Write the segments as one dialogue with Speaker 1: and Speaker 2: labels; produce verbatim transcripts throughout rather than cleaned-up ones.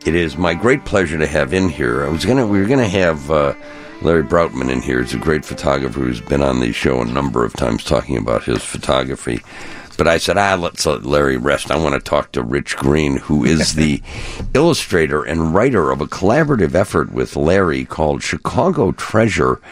Speaker 1: It is my great pleasure to have in here. I was gonna, we were gonna have uh, Larry Broutman in here. He's a great photographer who's been on the show a number of times talking about his photography. But I said, ah, let's let Larry rest. I want to talk to Rich Green, who is the illustrator and writer of a collaborative effort with Larry called Chicago Treasure.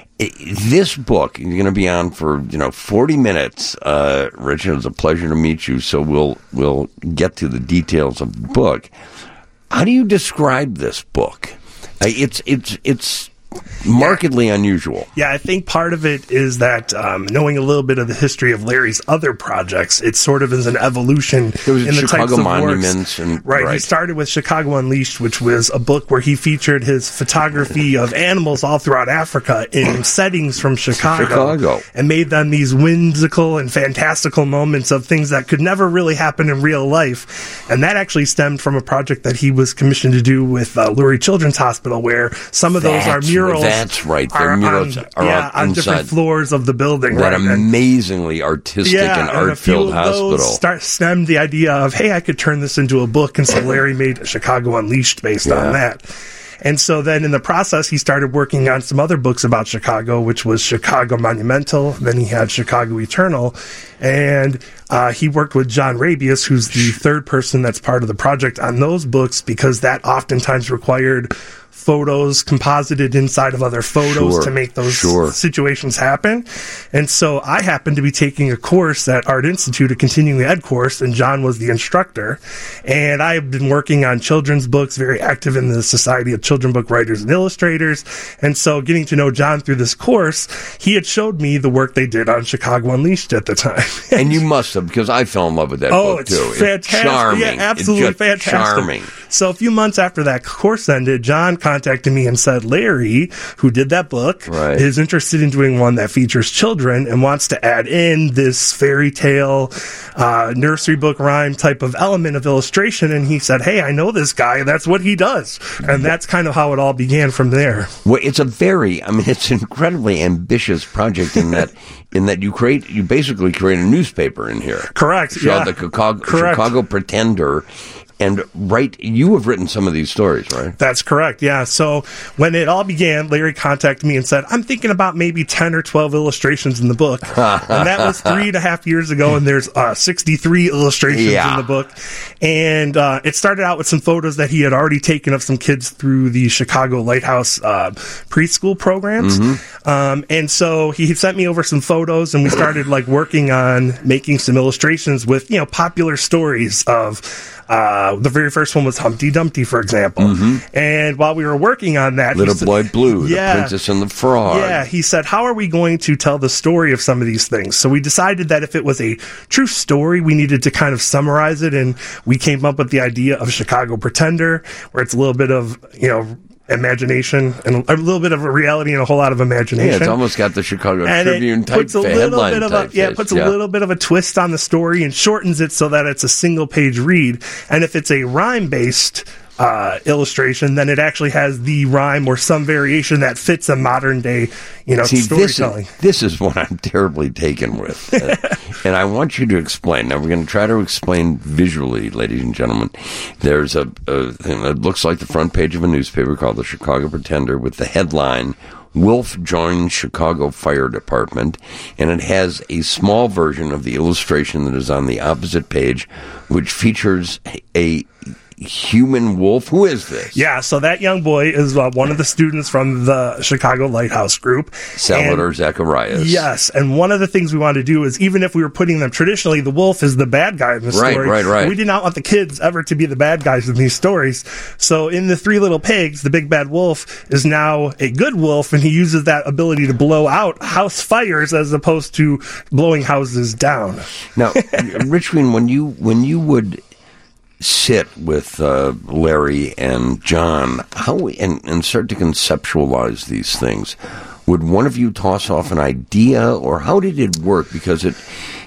Speaker 1: This book, you're going to be on for, you know, forty minutes. Uh, Rich, it was a pleasure to meet you. So we'll we'll get to the details of the book. How do you describe this book? It's it's it's markedly
Speaker 2: yeah.
Speaker 1: unusual.
Speaker 2: Yeah, I think part of it is that um, knowing a little bit of the history of Larry's other projects, it sort of is an evolution
Speaker 1: there was
Speaker 2: in the
Speaker 1: Chicago
Speaker 2: types of
Speaker 1: Monuments
Speaker 2: works.
Speaker 1: And,
Speaker 2: right,
Speaker 1: right,
Speaker 2: he started with Chicago Unleashed, which was a book where he featured his photography of animals all throughout Africa in settings from Chicago,
Speaker 1: Chicago,
Speaker 2: and made them these whimsical and fantastical moments of things that could never really happen in real life. And that actually stemmed from a project that he was commissioned to do with uh, Lurie Children's Hospital, where some of those
Speaker 1: that's,
Speaker 2: are murals.
Speaker 1: That's right.
Speaker 2: Are
Speaker 1: Their murals
Speaker 2: on,
Speaker 1: are
Speaker 2: yeah, on
Speaker 1: inside
Speaker 2: different floors of the building.
Speaker 1: That
Speaker 2: right?
Speaker 1: amazingly artistic
Speaker 2: yeah,
Speaker 1: and
Speaker 2: and
Speaker 1: art-filled hospital.
Speaker 2: Those start, stemmed the idea of, hey, I could turn this into a book, and so Larry made Chicago Unleashed based
Speaker 1: yeah.
Speaker 2: on that. And so then in the process, he started working on some other books about Chicago, which was Chicago Monumental. Then he had Chicago Eternal. And uh, he worked with John Rabius, who's the third person that's part of the project on those books, because that oftentimes required photos composited inside of other photos
Speaker 1: sure,
Speaker 2: to make those
Speaker 1: sure.
Speaker 2: situations happen. And so I happened to be taking a course at Art Institute, a continuing ed course, and John was the instructor. And I've been working on children's books, very active in the Society of Children's Book Writers and Illustrators. And so getting to know John through this course, he had showed me the work they did on Chicago Unleashed at the time.
Speaker 1: And you must have, because I fell in love with that
Speaker 2: oh,
Speaker 1: book
Speaker 2: it's
Speaker 1: too.
Speaker 2: Fantastic.
Speaker 1: It's charming.
Speaker 2: Yeah, absolutely
Speaker 1: it's just
Speaker 2: fantastic.
Speaker 1: Charming.
Speaker 2: So a few months after that course ended, John contacted me and said, Larry, who did that book,
Speaker 1: right.
Speaker 2: is interested in doing one that features children and wants to add in this fairy tale, uh, nursery book rhyme type of element of illustration. And he said, hey, I know this guy. That's what he does. And that's kind of how it all began from there.
Speaker 1: Well, it's a very, I mean, it's an incredibly ambitious project in that, in that you create, you basically create a newspaper in here.
Speaker 2: Correct.
Speaker 1: So
Speaker 2: yeah.
Speaker 1: the Chicago,
Speaker 2: Correct.
Speaker 1: Chicago Pretender. And right, you have written some of these stories, right?
Speaker 2: That's correct, yeah. So when it all began, Larry contacted me and said, I'm thinking about maybe ten or twelve illustrations in the book. And that was three and a half years ago, and there's uh, sixty-three illustrations
Speaker 1: yeah.
Speaker 2: in the book. And uh, it started out with some photos that he had already taken of some kids through the Chicago Lighthouse uh, preschool programs. Mm-hmm. Um, and so he sent me over some photos, and we started like working on making some illustrations with, you know, popular stories of Uh, the very first one was Humpty Dumpty, for example. Mm-hmm. And while we were working on that...
Speaker 1: Little
Speaker 2: said,
Speaker 1: Boy Blue,
Speaker 2: yeah,
Speaker 1: The Princess and the Frog.
Speaker 2: Yeah, he said, how are we going to tell the story of some of these things? So we decided that if it was a true story, we needed to kind of summarize it, and we came up with the idea of Chicago Pretender, where it's a little bit of, you know, imagination and a little bit of a reality and a whole lot of imagination.
Speaker 1: Yeah, it's almost got the Chicago
Speaker 2: and
Speaker 1: Tribune
Speaker 2: it
Speaker 1: type
Speaker 2: puts a little
Speaker 1: headline
Speaker 2: bit of a, yeah, it puts yeah. a little bit of a twist on the story and shortens it so that it's a single page read. And if it's a rhyme based uh, illustration, then it actually has the rhyme or some variation that fits a modern day, you know,
Speaker 1: See,
Speaker 2: storytelling.
Speaker 1: This is, this is what I'm terribly taken with. Uh, and I want you to explain. Now, we're going to try to explain visually, ladies and gentlemen. There's a, a thing that looks like the front page of a newspaper called the Chicago Pretender with the headline, Wolf joins Chicago Fire Department, and it has a small version of the illustration that is on the opposite page, which features a human wolf. Who is this?
Speaker 2: Yeah, so that young boy is uh, one of the students from the Chicago Lighthouse group.
Speaker 1: Salvador
Speaker 2: and,
Speaker 1: Zacharias.
Speaker 2: Yes, and one of the things we wanted to do is, even if we were putting them traditionally, the wolf is the bad guy in the
Speaker 1: right,
Speaker 2: story.
Speaker 1: Right, right, right.
Speaker 2: We did not want the kids ever to be the bad guys in these stories. So in the Three Little Pigs, the big bad wolf is now a good wolf, and he uses that ability to blow out house fires as opposed to blowing houses down.
Speaker 1: Now, Rich Green, when you when you would sit with uh, Larry and John, how and, and start to conceptualize these things, would one of you toss off an idea, or how did it work? Because it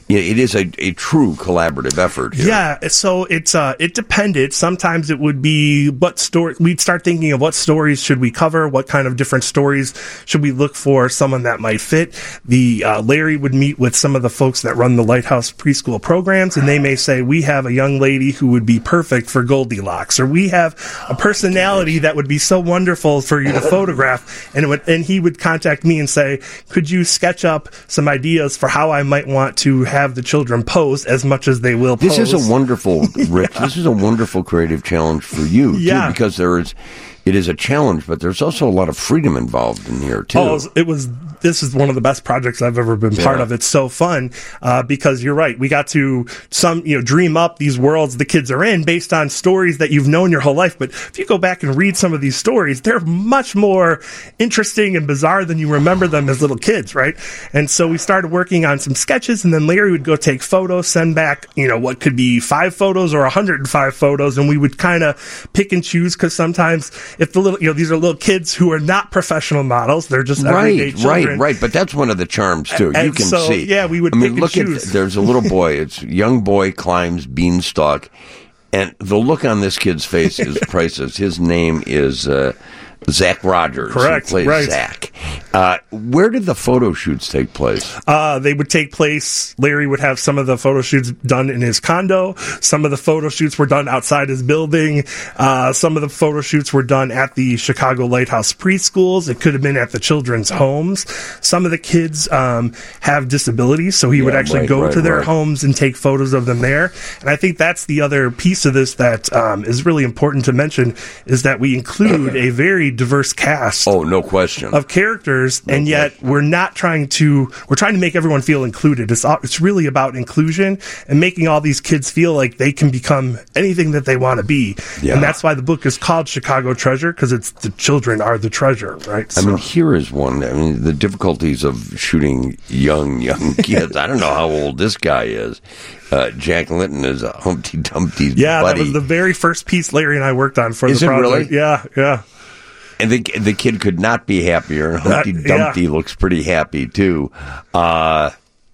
Speaker 1: it is a, a true collaborative effort here.
Speaker 2: Yeah, so it's uh, it depended. Sometimes it would be what story we'd start thinking of what stories should we cover, what kind of different stories should we look for, someone that might fit. The uh, Larry would meet with some of the folks that run the Lighthouse preschool programs, and they may say, we have a young lady who would be perfect for Goldilocks, or we have a personality that would be so wonderful for you to photograph, and it would, and he would contact me and say, could you sketch up some ideas for how I might want to have the children pose as much as they will pose.
Speaker 1: This is a wonderful, Rich, yeah. This is a wonderful creative challenge for you,
Speaker 2: yeah.
Speaker 1: too, because there is, it is a challenge, but there's also a lot of freedom involved in here, too.
Speaker 2: Oh, it was, it was this is one of the best projects I've ever been part
Speaker 1: yeah.
Speaker 2: of. It's so fun, uh, because you're right. We got to some, you know, dream up these worlds the kids are in based on stories that you've known your whole life. But if you go back and read some of these stories, they're much more interesting and bizarre than you remember them as little kids, right? And so we started working on some sketches, and then Larry would go take photos, send back, you know, what could be five photos or one hundred five photos, and we would kind of pick and choose, because sometimes if the little, you know, these are little kids who are not professional models, they're just everyday
Speaker 1: right,
Speaker 2: children.
Speaker 1: Right, right, but that's one of the charms, too.
Speaker 2: And
Speaker 1: you can
Speaker 2: so,
Speaker 1: see.
Speaker 2: Yeah, we would
Speaker 1: I
Speaker 2: pick
Speaker 1: mean, look
Speaker 2: and
Speaker 1: at,
Speaker 2: choose.
Speaker 1: there's a little boy, it's a young boy climbs beanstalk, and the look on this kid's face is priceless. His name is uh, Zach Rogers.
Speaker 2: Correct,
Speaker 1: Who plays
Speaker 2: right.
Speaker 1: Zach. Uh, where did the photo shoots take place?
Speaker 2: Uh, they would take place, Larry would have some of the photo shoots done in his condo. Some of the photo shoots were done outside his building. Uh, some of the photo shoots were done at the Chicago Lighthouse preschools. It could have been at the children's homes. Some of the kids um, have disabilities, so he
Speaker 1: Yeah,
Speaker 2: would actually
Speaker 1: right,
Speaker 2: go
Speaker 1: right,
Speaker 2: to their
Speaker 1: right.
Speaker 2: homes and take photos of them there. And I think that's the other piece of this that um, is really important to mention, is that we include a very diverse cast
Speaker 1: Oh, no question.
Speaker 2: of characters,
Speaker 1: No
Speaker 2: and yet
Speaker 1: question.
Speaker 2: we're not trying to we're trying to make everyone feel included. It's all, it's really about inclusion and making all these kids feel like they can become anything that they want to be.
Speaker 1: Yeah.
Speaker 2: And that's why the book is called Chicago Treasure, because it's the children are the treasure, right?
Speaker 1: I
Speaker 2: So-
Speaker 1: mean, here is one. I mean, the difficulties of shooting young, young kids. I don't know how old this guy is. Uh, Jack Linton is a Humpty Dumpty's
Speaker 2: yeah,
Speaker 1: buddy.
Speaker 2: that was the very first piece Larry and I worked on for
Speaker 1: Is
Speaker 2: the
Speaker 1: it
Speaker 2: project.
Speaker 1: really?
Speaker 2: Yeah, yeah.
Speaker 1: And the the kid could not be happier. And Humpty
Speaker 2: That- yeah.
Speaker 1: Dumpty looks pretty happy too. Uh,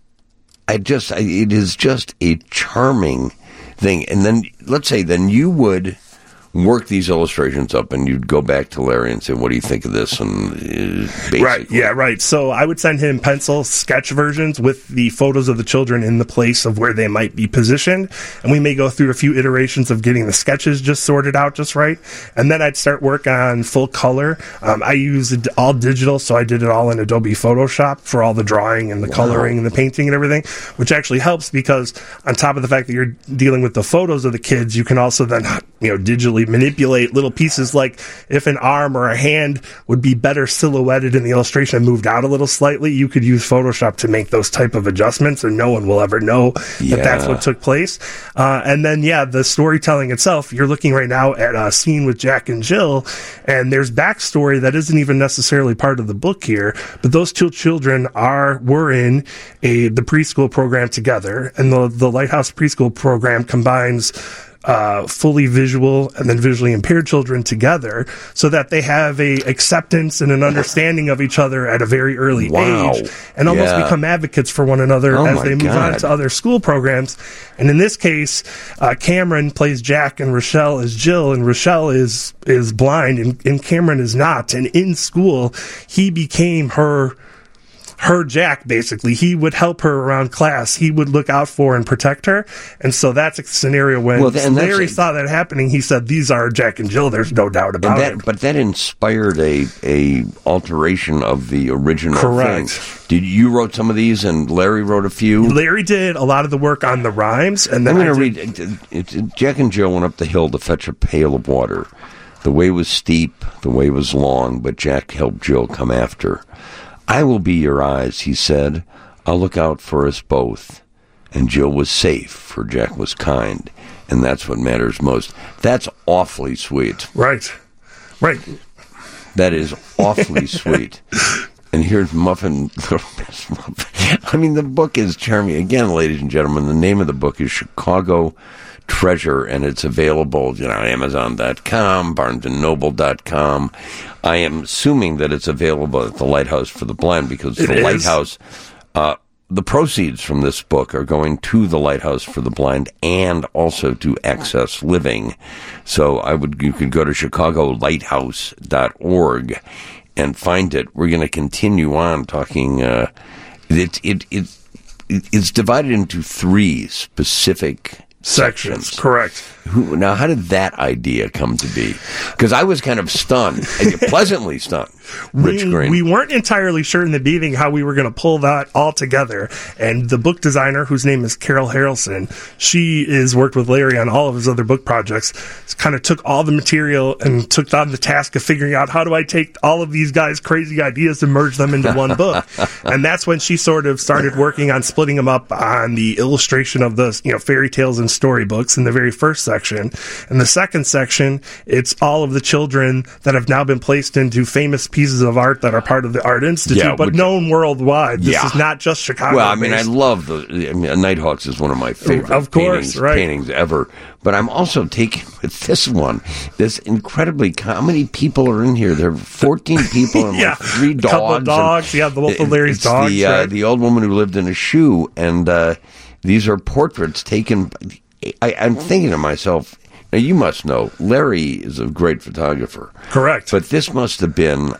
Speaker 1: I just, I, it is just a charming thing. And then let's say, then you would work these illustrations up, and you'd go back to Larry and say, "What do you think of this?" And uh, basically,
Speaker 2: Right, yeah, right. So I would send him pencil sketch versions with the photos of the children in the place of where they might be positioned. And we may go through a few iterations of getting the sketches just sorted out just right. And then I'd start work on full color. Um, I used all digital, so I did it all in Adobe Photoshop for all the drawing and the
Speaker 1: Wow.
Speaker 2: coloring and the painting and everything, which actually helps, because on top of the fact that you're dealing with the photos of the kids, you can also then, you know, digitally manipulate little pieces, like if an arm or a hand would be better silhouetted in the illustration and moved out a little slightly, you could use Photoshop to make those type of adjustments, and no one will ever know
Speaker 1: Yeah.
Speaker 2: that that's what took place. Uh, and then, yeah, the storytelling itself, you're looking right now at a scene with Jack and Jill, and there's backstory that isn't even necessarily part of the book here, but those two children are were in a the preschool program together, and the, the Lighthouse preschool program combines uh, fully visual and then visually impaired children together, so that they have a acceptance and an understanding of each other at a very early
Speaker 1: Wow.
Speaker 2: age, and almost
Speaker 1: Yeah.
Speaker 2: become advocates for one another
Speaker 1: Oh
Speaker 2: as
Speaker 1: my
Speaker 2: they move on
Speaker 1: God.
Speaker 2: to other school programs. And in this case, uh, Cameron plays Jack and Rochelle is Jill, and Rochelle is is blind and, and Cameron is not. And in school, he became her her Jack, basically. He would help her around class. He would look out for and protect her. And so that's a scenario when
Speaker 1: Well, and that's
Speaker 2: Larry
Speaker 1: a-
Speaker 2: saw that happening. He said, these are Jack and Jill. There's no doubt
Speaker 1: And
Speaker 2: about
Speaker 1: that,
Speaker 2: it.
Speaker 1: but that inspired a a alteration of the original
Speaker 2: Correct.
Speaker 1: thing. Did you wrote some of these, and Larry wrote a few?
Speaker 2: Larry did a lot of the work on the rhymes, and then
Speaker 1: I'm going
Speaker 2: I
Speaker 1: to
Speaker 2: did-
Speaker 1: read. It, it, Jack and Jill went up the hill to fetch a pail of water. The way was steep, the way was long, but Jack helped Jill come after. "I will be your eyes," he said. "I'll look out for us both." And Jill was safe, for Jack was kind, and that's what matters most. That's awfully sweet.
Speaker 2: Right. Right.
Speaker 1: That is awfully sweet. And here's Muffin, the best Muffin. I mean, the book is charming. Again, ladies and gentlemen, the name of the book is Chicago Treasure, and it's available, you know, Amazon dot com, Barnes and Noble dot com. I am assuming that it's available at the Lighthouse for the Blind, because
Speaker 2: It
Speaker 1: the
Speaker 2: is.
Speaker 1: Lighthouse, uh, the proceeds from this book are going to the Lighthouse for the Blind and also to Access Living. So I would you could go to chicago lighthouse dot org and find it. We're going to continue on talking. Uh, it, it, it, it's divided into three specific sections.
Speaker 2: sections. Correct.
Speaker 1: Who, now, how did that idea come to be? Because I was kind of stunned, pleasantly stunned. Rich
Speaker 2: we,
Speaker 1: Green.
Speaker 2: We weren't entirely sure in the beginning how we were going to pull that all together. And the book designer, whose name is Carol Harrelson, she has worked with Larry on all of his other book projects, kind of took all the material and took on the task of figuring out how do I take all of these guys' crazy ideas and merge them into one book. And that's when she sort of started working on splitting them up on the illustration of the, you know, fairy tales and storybooks in the very first section. In the second section, it's all of the children that have now been placed into famous pieces of art that are part of the Art Institute,
Speaker 1: yeah,
Speaker 2: but
Speaker 1: which,
Speaker 2: known worldwide. This
Speaker 1: yeah.
Speaker 2: is not just Chicago.
Speaker 1: Well, I mean, I love the. I mean, Nighthawks is one of my favorite
Speaker 2: of course,
Speaker 1: paintings,
Speaker 2: right.
Speaker 1: paintings ever. But I'm also taken with this one. This incredibly. How many people are in here? There are fourteen people and
Speaker 2: yeah.
Speaker 1: like three dogs.
Speaker 2: A couple of dogs. Yeah, the both of Larry's
Speaker 1: it's
Speaker 2: dogs.
Speaker 1: The, uh,
Speaker 2: right?
Speaker 1: the old woman who lived in a shoe, and uh, these are portraits taken. I, I'm thinking to myself. Now, you must know, Larry is a great photographer.
Speaker 2: Correct.
Speaker 1: But this must have been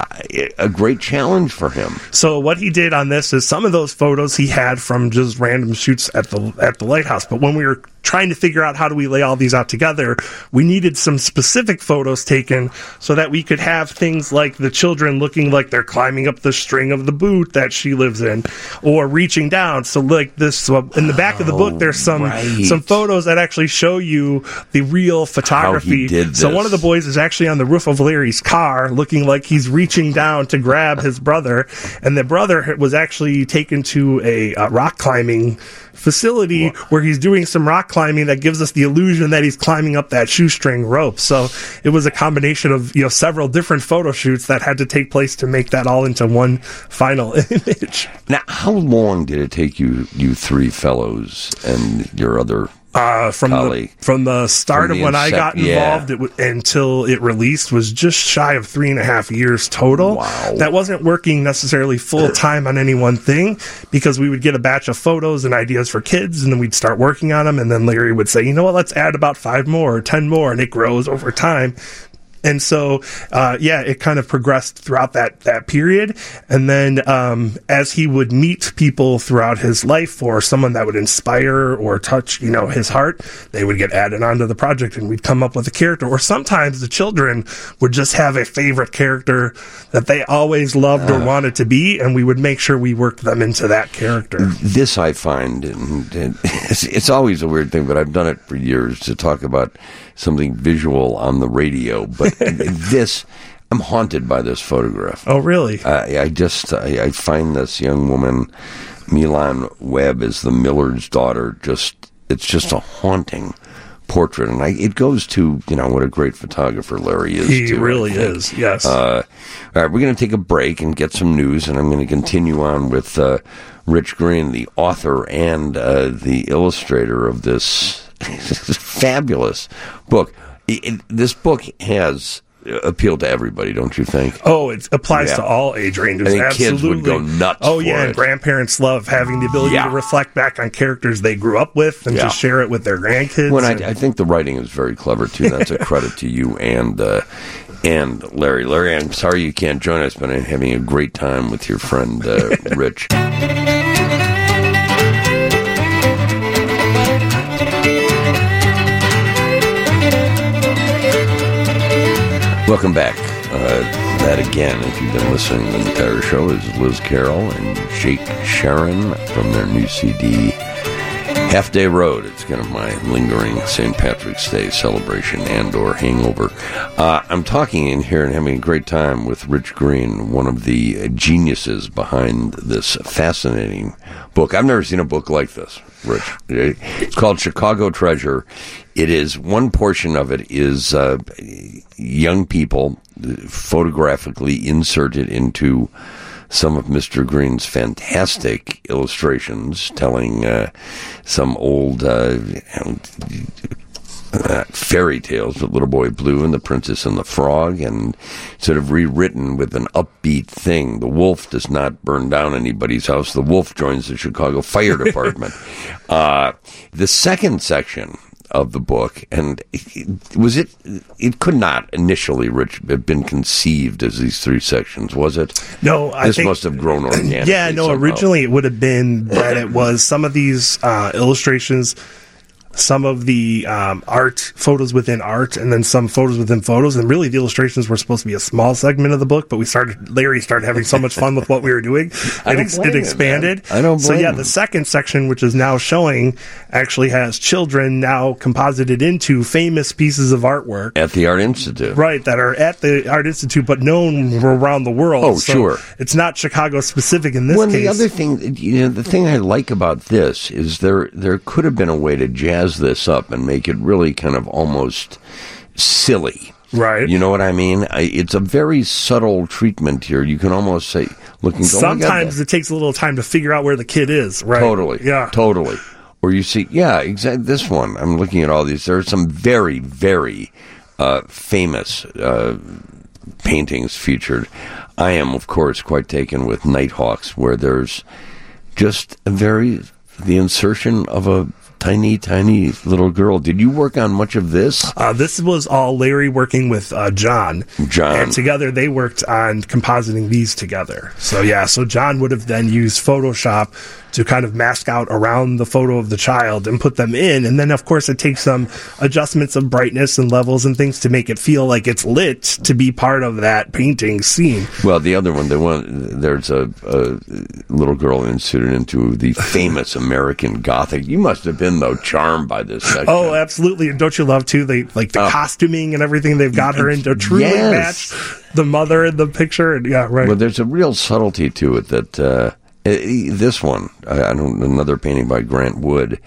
Speaker 1: a great challenge for him.
Speaker 2: So what he did on this is some of those photos he had from just random shoots at the at the lighthouse. But when we were trying to figure out how do we lay all these out together, we needed some specific photos taken so that we could have things like the children looking like they're climbing up the string of the boot that she lives in, or reaching down. So like this, so in the back of the book, there's some
Speaker 1: right.
Speaker 2: some photos that actually show you the real photography.
Speaker 1: How he did this.
Speaker 2: So one of the boys is actually on the roof of Larry's car, looking like he's reaching down to grab his brother, and the brother was actually taken to a uh, rock climbing facility Whoa. where he's doing some rock climbing that gives us the illusion that he's climbing up that shoestring rope. So it was a combination of, you know, several different photo shoots that had to take place to make that all into one final image.
Speaker 1: Now, how long did it take you, you three fellows and your other
Speaker 2: Uh, from
Speaker 1: colleague?
Speaker 2: the from the start
Speaker 1: from
Speaker 2: of
Speaker 1: the
Speaker 2: when
Speaker 1: incep-
Speaker 2: I got involved
Speaker 1: yeah.
Speaker 2: it w- until it released was just shy of three and a half years total.
Speaker 1: Wow.
Speaker 2: That wasn't working necessarily full time on any one thing, because we would get a batch of photos and ideas for kids, and then we'd start working on them, and then Larry would say, you know what, let's add about five more or ten more, and it grows over time. And so, uh, yeah, it kind of progressed throughout that, that period. And then, um, as he would meet people throughout his life, or someone that would inspire or touch, you know, his heart, they would get added onto the project, and we'd come up with a character. Or sometimes the children would just have a favorite character that they always loved uh, or wanted to be, and we would make sure we worked them into that character.
Speaker 1: This I find, and, and it's, it's always a weird thing, but I've done it for years to talk about something visual on the radio, but this, I'm haunted by this photograph.
Speaker 2: Oh, really?
Speaker 1: I, I just, I, I find this young woman, Milan Webb, is the miller's daughter. Just, it's just a haunting portrait, and I, it goes to, you know, what a great photographer Larry is.
Speaker 2: He
Speaker 1: too,
Speaker 2: really is. Yes.
Speaker 1: Uh, all right, we're going to take a break and get some news, and I'm going to continue on with uh, Rich Green, the author and uh, the illustrator of this fabulous book. It, it, this book has appealed to everybody, don't you think?
Speaker 2: Oh, it applies
Speaker 1: yeah.
Speaker 2: to all age ranges.
Speaker 1: I think
Speaker 2: Absolutely.
Speaker 1: kids would go nuts.
Speaker 2: Oh,
Speaker 1: for
Speaker 2: yeah,
Speaker 1: it.
Speaker 2: and grandparents love having the ability
Speaker 1: yeah.
Speaker 2: to reflect back on characters they grew up with and
Speaker 1: yeah.
Speaker 2: to share it with their grandkids.
Speaker 1: Well,
Speaker 2: and-
Speaker 1: I, I think the writing is very clever too. That's a credit to you and uh, and Larry. Larry, I'm sorry you can't join us, but I'm having a great time with your friend uh, Rich. Welcome back. Uh, that again, if you've been listening to the entire show, is Liz Carroll and Jake Sharon from their new C D, Half Day Road. It's kind of my lingering Saint Patrick's Day celebration and or hangover. Uh, I'm talking in here and having a great time with Rich Green, one of the geniuses behind this fascinating book. I've never seen a book like this, Rich. It's called Chicago Treasure. It is, one portion of it is uh, young people photographically inserted into some of Mister Green's fantastic illustrations, telling uh, some old uh, uh, fairy tales with Little Boy Blue and the Princess and the Frog, and sort of rewritten with an upbeat thing. The wolf does not burn down anybody's house. The wolf joins the Chicago Fire Department. uh, the second section of the book, and it, was it, it could not initially, Rich, have been conceived as these three sections, was it?
Speaker 2: No, I
Speaker 1: This
Speaker 2: think,
Speaker 1: must have grown organically.
Speaker 2: Yeah, no,
Speaker 1: somehow.
Speaker 2: Originally it would have been that it was some of these uh, illustrations, some of the um, art, photos within art, and then some photos within photos. And really, the illustrations were supposed to be a small segment of the book, but we started, Larry started having so much fun with what we were doing.
Speaker 1: I
Speaker 2: It,
Speaker 1: don't
Speaker 2: ex-
Speaker 1: blame
Speaker 2: it
Speaker 1: him,
Speaker 2: expanded.
Speaker 1: man. I don't
Speaker 2: So,
Speaker 1: blame
Speaker 2: yeah,
Speaker 1: him.
Speaker 2: the second section, which is now showing, actually has children now composited into famous pieces of artwork.
Speaker 1: At the Art Institute.
Speaker 2: Right, that are at the Art Institute, but known around the world.
Speaker 1: Oh,
Speaker 2: So
Speaker 1: sure.
Speaker 2: It's not Chicago specific in this
Speaker 1: Well,
Speaker 2: case.
Speaker 1: the other thing, you know, the thing I like about this is there there could have been a way to jazz this up and make it really kind of almost silly.
Speaker 2: Right.
Speaker 1: You know what I mean? I, it's a very subtle treatment here. You can almost say, looking.
Speaker 2: Sometimes it takes a little time to figure out where the kid is. Right.
Speaker 1: Totally.
Speaker 2: Yeah.
Speaker 1: Totally. Or you see, yeah, exactly. This one, I'm looking at all these. There are some very, very uh, famous uh, paintings featured. I am, of course, quite taken with Nighthawks, where there's just a very, the insertion of a tiny, tiny little girl. Did you work on much of this?
Speaker 2: Uh, this was all Larry working with uh, John.
Speaker 1: John.
Speaker 2: And together they worked on compositing these together. So, yeah, so John would have then used Photoshop to kind of mask out around the photo of the child and put them in. And then, of course, it takes some adjustments of brightness and levels and things to make it feel like it's lit to be part of that painting scene.
Speaker 1: Well, the other one, the one there's a, a little girl inserted into the famous American Gothic. You must have been, though, charmed by this section.
Speaker 2: Oh, absolutely. And don't you love, too, they like the
Speaker 1: Uh,
Speaker 2: costuming and everything they've got her into truly
Speaker 1: yes.
Speaker 2: match the mother in the picture. And yeah, right.
Speaker 1: Well, there's a real subtlety to it that uh, eh, this one, I, I don't another painting by Grant Wood,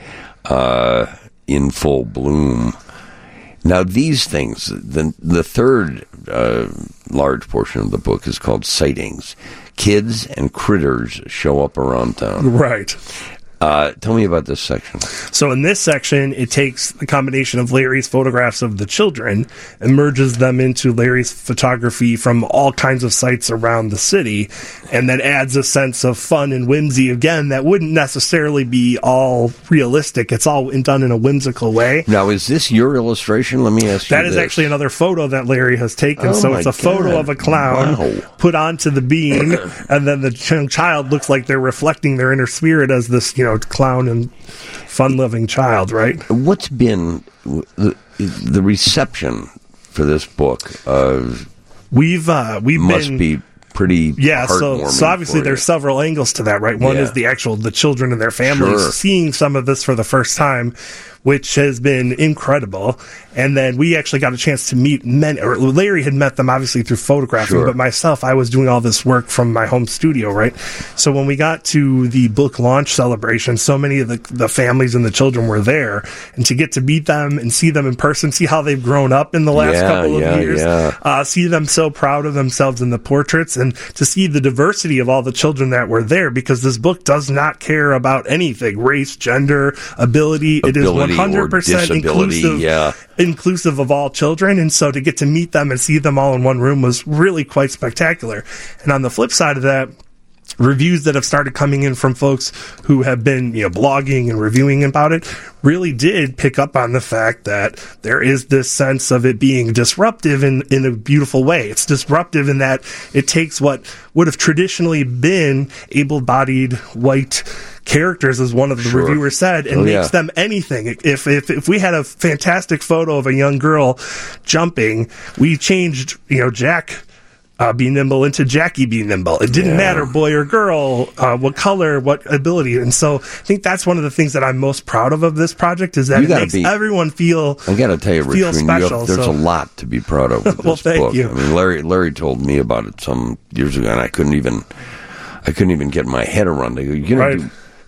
Speaker 1: uh, In Full Bloom. Now, these things, the the third uh, large portion of the book is called Sightings. Kids and critters show up around town.
Speaker 2: Right.
Speaker 1: Uh, tell me about this section.
Speaker 2: So in this section, it takes the combination of Larry's photographs of the children and merges them into Larry's photography from all kinds of sites around the city, and then adds a sense of fun and whimsy again that wouldn't necessarily be all realistic. It's all done in a whimsical way.
Speaker 1: Now, is this your illustration? Let me ask you
Speaker 2: That is
Speaker 1: this.
Speaker 2: actually another photo that Larry has taken.
Speaker 1: Oh
Speaker 2: so
Speaker 1: my
Speaker 2: it's a photo
Speaker 1: God.
Speaker 2: of a clown
Speaker 1: Wow.
Speaker 2: put onto the beam, and then the ch- child looks like they're reflecting their inner spirit as this, you know, clown and fun-loving child, right?
Speaker 1: What's been the, the reception for this book? Uh,
Speaker 2: We've uh, we've
Speaker 1: must
Speaker 2: been
Speaker 1: be pretty
Speaker 2: yeah. So
Speaker 1: heartwarming
Speaker 2: so obviously
Speaker 1: for
Speaker 2: there's
Speaker 1: you.
Speaker 2: several angles to that, right? One
Speaker 1: Yeah.
Speaker 2: is the actual the children and their families
Speaker 1: Sure.
Speaker 2: seeing some of this for the first time, which has been incredible. And then we actually got a chance to meet many, or Larry had met them obviously through photographing,
Speaker 1: Sure.
Speaker 2: but myself, I was doing all this work from my home studio, right? So when we got to the book launch celebration, so many of the, the families and the children were there, and to get to meet them and see them in person, see how they've grown up in the last
Speaker 1: Yeah,
Speaker 2: couple of
Speaker 1: yeah,
Speaker 2: years,
Speaker 1: yeah.
Speaker 2: uh, see them so proud of themselves in the portraits, and to see the diversity of all the children that were there, because this book does not care about anything, race, gender, ability. It is
Speaker 1: Ability or
Speaker 2: one hundred percent
Speaker 1: disability,
Speaker 2: inclusive,
Speaker 1: yeah.
Speaker 2: inclusive of all children. And so to get to meet them and see them all in one room was really quite spectacular. And on the flip side of that, reviews that have started coming in from folks who have been, you know, blogging and reviewing about it really did pick up on the fact that there is this sense of it being disruptive in, in a beautiful way. It's disruptive in that it takes what would have traditionally been able-bodied white characters, as one of the
Speaker 1: Sure.
Speaker 2: reviewers said, and
Speaker 1: Oh,
Speaker 2: makes
Speaker 1: yeah.
Speaker 2: them anything. If, if if we had a fantastic photo of a young girl jumping, we changed, you know, Jack Uh, be nimble into Jackie be nimble. It didn't
Speaker 1: Yeah.
Speaker 2: matter, boy or girl, uh, what color, what ability. And so I think that's one of the things that I'm most proud of of this project, is that
Speaker 1: You
Speaker 2: it
Speaker 1: gotta
Speaker 2: makes
Speaker 1: be-
Speaker 2: everyone feel
Speaker 1: I got to tell you,
Speaker 2: feel
Speaker 1: Richard, you
Speaker 2: special,
Speaker 1: have, there's
Speaker 2: so-
Speaker 1: a lot to be proud of with this
Speaker 2: Well, thank
Speaker 1: book.
Speaker 2: you.
Speaker 1: I mean, Larry Larry told me about it some years ago, and I couldn't even I couldn't even get my head around it. You're gonna
Speaker 2: Right.
Speaker 1: do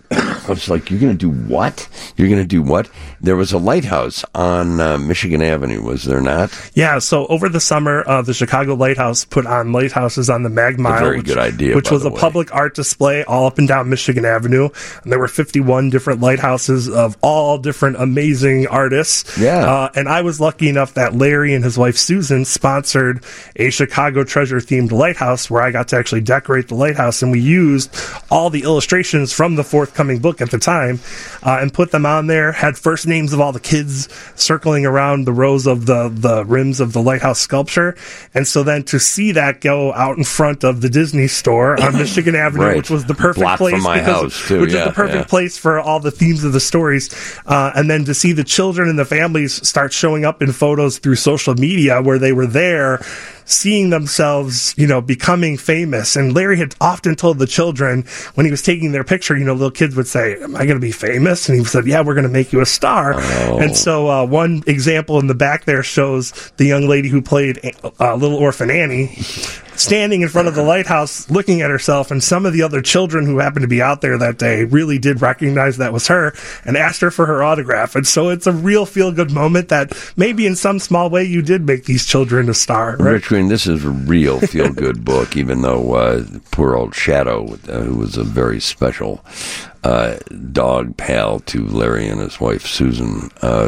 Speaker 1: I was like, you're going to do what? You're going to do what? There was a lighthouse on uh, Michigan Avenue, was there not?
Speaker 2: Yeah, so over the summer, uh, the Chicago Lighthouse put on lighthouses on the Mag Mile,
Speaker 1: a very
Speaker 2: which,
Speaker 1: good idea,
Speaker 2: which was a
Speaker 1: way.
Speaker 2: public art display all up and down Michigan Avenue. And there were fifty-one different lighthouses of all different amazing artists.
Speaker 1: Yeah.
Speaker 2: Uh, and I was lucky enough that Larry and his wife Susan sponsored a Chicago treasure-themed lighthouse where I got to actually decorate the lighthouse, and we used all the illustrations from the forthcoming book at the time uh, and put them on there, had first names of all the kids circling around the rows of the, the rims of the lighthouse sculpture. And so then to see that go out in front of the Disney store on Michigan Avenue,
Speaker 1: right.
Speaker 2: which was the perfect
Speaker 1: Block
Speaker 2: place
Speaker 1: from my
Speaker 2: because,
Speaker 1: house too.
Speaker 2: which
Speaker 1: yeah,
Speaker 2: is the perfect
Speaker 1: yeah.
Speaker 2: place for all the themes of the stories. Uh, and then to see the children and the families start showing up in photos through social media where they were there, seeing themselves, you know, becoming famous. And Larry had often told the children when he was taking their picture, you know, little kids would say, am I going to be famous? And he said, yeah, we're going to make you a star.
Speaker 1: Oh.
Speaker 2: And so uh, one example in the back there shows the young lady who played uh, Little Orphan Annie standing in front of the lighthouse looking at herself, and some of the other children who happened to be out there that day really did recognize that was her and asked her for her autograph. And so it's a real feel-good moment that maybe in some small way you did make these children a star, right?
Speaker 1: Rich Green, this is a real feel-good book, even though uh, poor old Shadow, uh, who was a very special uh, dog pal to Larry and his wife Susan, uh,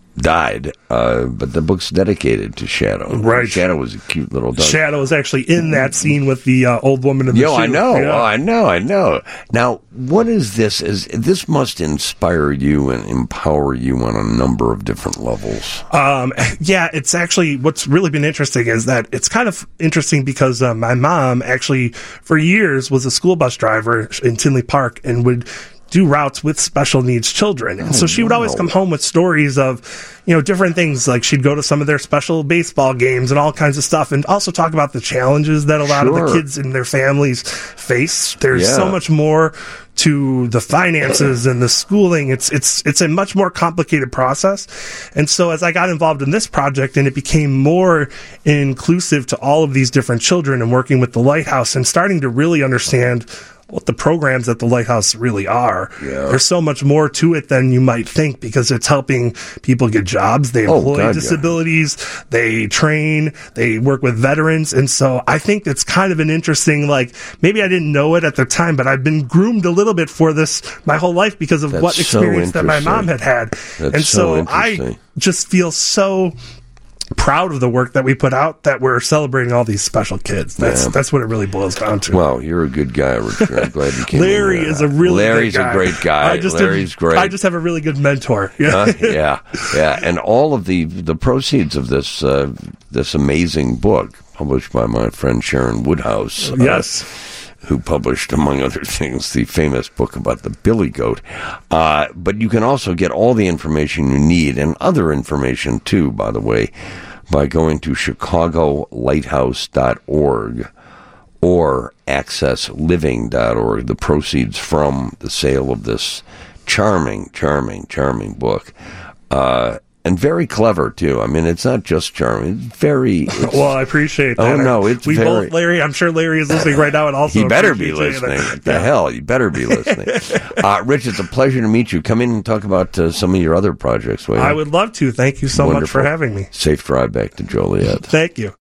Speaker 1: died, uh, but the book's dedicated to Shadow.
Speaker 2: Right.
Speaker 1: Shadow was a cute little dog.
Speaker 2: Shadow is actually in that scene with the uh, old woman in the
Speaker 1: Yo,
Speaker 2: shoe.
Speaker 1: I know,
Speaker 2: Yeah.
Speaker 1: oh, I know, I know. Now, what is this? Is this must inspire you and empower you on a number of different levels?
Speaker 2: Um, yeah, it's actually, what's really been interesting is that it's kind of interesting because uh, my mom actually, for years, was a school bus driver in Tinley Park and would do routes with special needs children. And
Speaker 1: Oh,
Speaker 2: so she would always
Speaker 1: wow.
Speaker 2: come home with stories of, you know, different things. Like she'd go to some of their special baseball games and all kinds of stuff, and also talk about the challenges that a lot
Speaker 1: Sure.
Speaker 2: of the kids and their families face. There's
Speaker 1: Yeah.
Speaker 2: so much more to the finances and the schooling. It's, it's, it's a much more complicated process. And so as I got involved in this project and it became more inclusive to all of these different children and working with the Lighthouse and starting to really understand what the programs at the Lighthouse really are.
Speaker 1: Yeah.
Speaker 2: There's so much more to it than you might think because it's helping people get jobs. They
Speaker 1: Oh,
Speaker 2: employ
Speaker 1: God, yeah.
Speaker 2: disabilities. They train. They work with veterans. And so I think it's kind of an interesting, like, maybe I didn't know it at the time, but I've been groomed a little bit for this my whole life because of
Speaker 1: That's
Speaker 2: what
Speaker 1: so
Speaker 2: experience that my
Speaker 1: interesting.
Speaker 2: mom had had.
Speaker 1: That's
Speaker 2: and
Speaker 1: so
Speaker 2: so I
Speaker 1: interesting.
Speaker 2: just feel so proud of the work that we put out, that we're celebrating all these special kids. That's
Speaker 1: Yeah.
Speaker 2: that's what it really boils down to.
Speaker 1: Wow, you're a good guy, Richard. I'm glad you came
Speaker 2: Larry
Speaker 1: in here.
Speaker 2: is a really
Speaker 1: Larry's
Speaker 2: good guy.
Speaker 1: a great guy.
Speaker 2: I just
Speaker 1: Larry's
Speaker 2: have,
Speaker 1: great.
Speaker 2: I just have a really good mentor. Yeah.
Speaker 1: Uh, yeah, yeah, and all of the the proceeds of this uh, this amazing book, published by my friend Sharon Woodhouse. uh,
Speaker 2: Yes.
Speaker 1: who published, among other things, the famous book about the billy goat. Uh, but you can also get all the information you need, and other information, too, by the way, by going to chicago lighthouse dot org or access living dot org, the proceeds from the sale of this charming, charming, charming book. Uh, and very clever, too. I mean, it's not just charming. It's very... It's,
Speaker 2: Well, I appreciate that.
Speaker 1: Oh, no, it's
Speaker 2: we
Speaker 1: very-
Speaker 2: both, Larry. I'm sure Larry is listening right now, and also
Speaker 1: He better be
Speaker 2: appreciates it.
Speaker 1: listening. What the hell? You better be listening. uh, Rich, it's a pleasure to meet you. Come in and talk about uh, some of your other projects, will you?
Speaker 2: I would love to. Thank you so much
Speaker 1: Wonderful.
Speaker 2: for having me.
Speaker 1: Safe drive back to Joliet.
Speaker 2: Thank you.